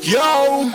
Yo.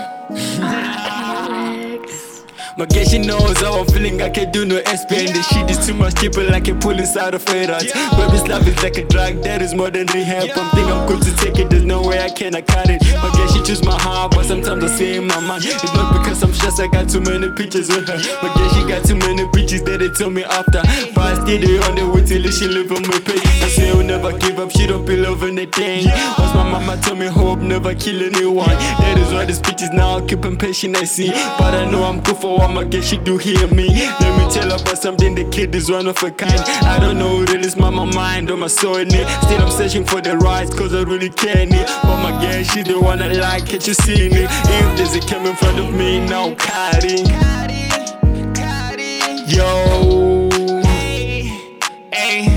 My girl, she knows how I'm feeling. I can't do no explain. This shit is too much cheaper, like a pull inside of faders. Baby's love is like a drug, that is more than rehab. I'm thinking I'm good to take it, there's no way I can cut it. My girl, she choose my heart, but sometimes I say in my mind, it's not because I'm stressed, I got too many pictures with her. My girl, she got too many bitches that they tell me after. But I stay there on the way till she live on my page. I say I'll never give up, she don't believe in anything. Once my mama told me hope, never kill anyone. That is why these bitches now keep impatient, I see. But I know I'm good for what my girl, she do hear me. Let me tell her about something, the kid is one of a kind. I don't know what it is, my mind or my soul in it. Still I'm searching for the rights, cause I really can't it. But my girl, she the one I like, can't you see me? If there's a came in front of me, now cutting. Yo, hey,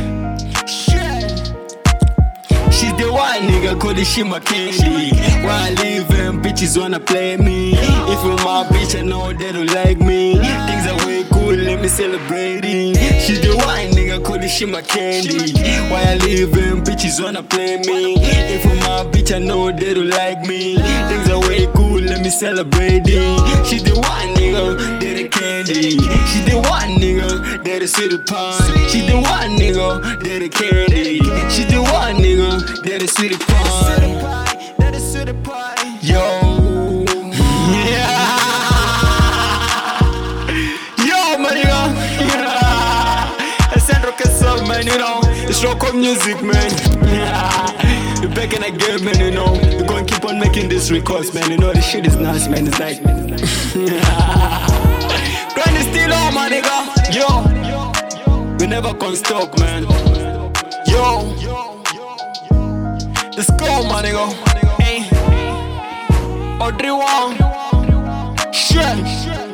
she's the one nigga, call this shit my candy. Where I live and bitches wanna play me. If you're my bitch, I know they don't like me. Things are way cool, let me celebrating. She's the one nigga, call this shit my candy. Why I live and bitches wanna play me. If you're my bitch, I know they don't like me. Things are way cool, let me celebrating. She's the one nigga, they're the candy. She's the one nigga, they're the sweet pie. She's the one nigga, they're the candy. She's the one nigga, they're the sweet pie. Yo, yeah. Yo, man, you know, I said rock and soul, man, you know, it's rock and music, man. Yeah. You're back in again, man, you know. We're gonna keep on making this records, man. You know, this shit is nice, man. It's like, grind is still on, my nigga. Yo, we never gonna stop, man. Yo, let's go, my nigga. Hey. Audrey Wong, shit.